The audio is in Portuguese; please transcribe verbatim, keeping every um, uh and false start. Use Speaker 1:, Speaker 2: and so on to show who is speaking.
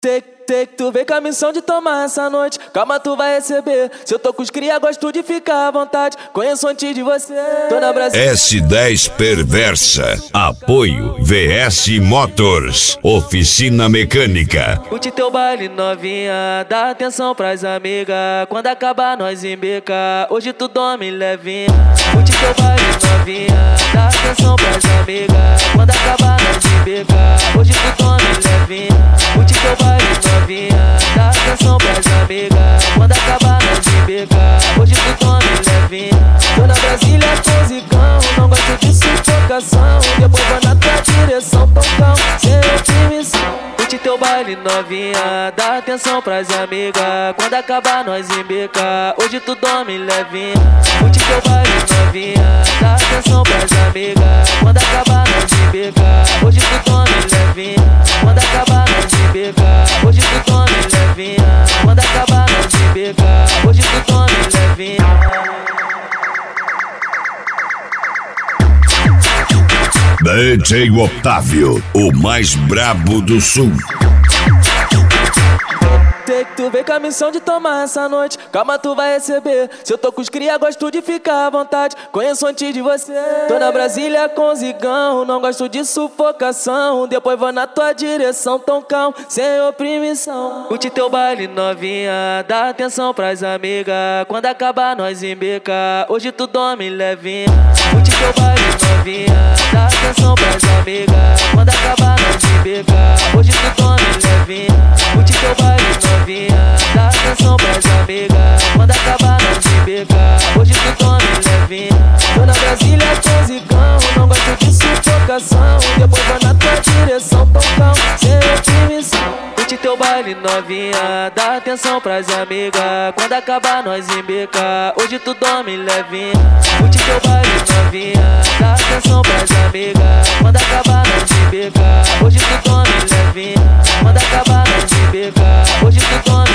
Speaker 1: Sei, sei que tu vem com a missão de tomar essa noite. Calma, tu vai receber. Se eu tô com os cria, gosto de ficar à vontade. Conheço antes de você. Tô na Brasília.
Speaker 2: S dez Perversa. Apoio V S Motors. Oficina Mecânica.
Speaker 1: Curte teu baile novinha, dá atenção pras amigas. Quando acabar nós embeca, hoje tu dorme levinha. Curte teu baile novinha, dá atenção pras amigas. Quando acabar nós embeca, hoje tu dorme levinha. Curte teu baile novinha, dá atenção pras amigas. Quando acabar nós embeca, hoje tu dorme levinha. Tô na Brasília com zicão, não gosto de sufocação. Depois vou na tua direção, tocão, sem permissão. Curte teu baile novinha, dá atenção pras amigas. Quando acabar nós embeca, hoje tu dorme levinha. Curte teu baile novinha, dá atenção pras amigas. Quando acabar nós embeca, hoje tu dorme levinha. Quando acabar nós embeca, hoje tu dorme levinha. Quando acabar nós embeca, hoje tu dorme levinha.
Speaker 2: D J Otávio, o mais brabo do sul.
Speaker 1: Sei que tu vem com a missão de tomar essa noite. Calma, tu vai receber. Se eu tô com os cria, gosto de ficar à vontade. Conheço antes de você. Tô na Brasília com zigão, não gosto de sufocação. Depois vou na tua direção, tão calmo, sem oprimição. Curte teu baile novinha, dá atenção pras amigas. Quando acabar nós embeca, hoje tu dorme levinha. Curte teu baile novinha, dá atenção pras amigas. Quando acabar nós embeca, hoje tu dorme levinha. Curte teu baile novinha, dá atenção pras amigas. Quando acabar nós embeca, hoje tu dorme levinha. Tô na Brasília com zicão, não gosto de sufocação. Depois vou na tua direção, tão calmo, sem permissão. Curte teu baile novinha, dá atenção pras amigas. Quando acabar nós embeca, hoje tu dorme levinha. Curte teu baile novinha, dá atenção pras amigas. Quando acabar nós embeca, hoje tu dorme levinha. Quando acabar nós embeca, hoje tu dorme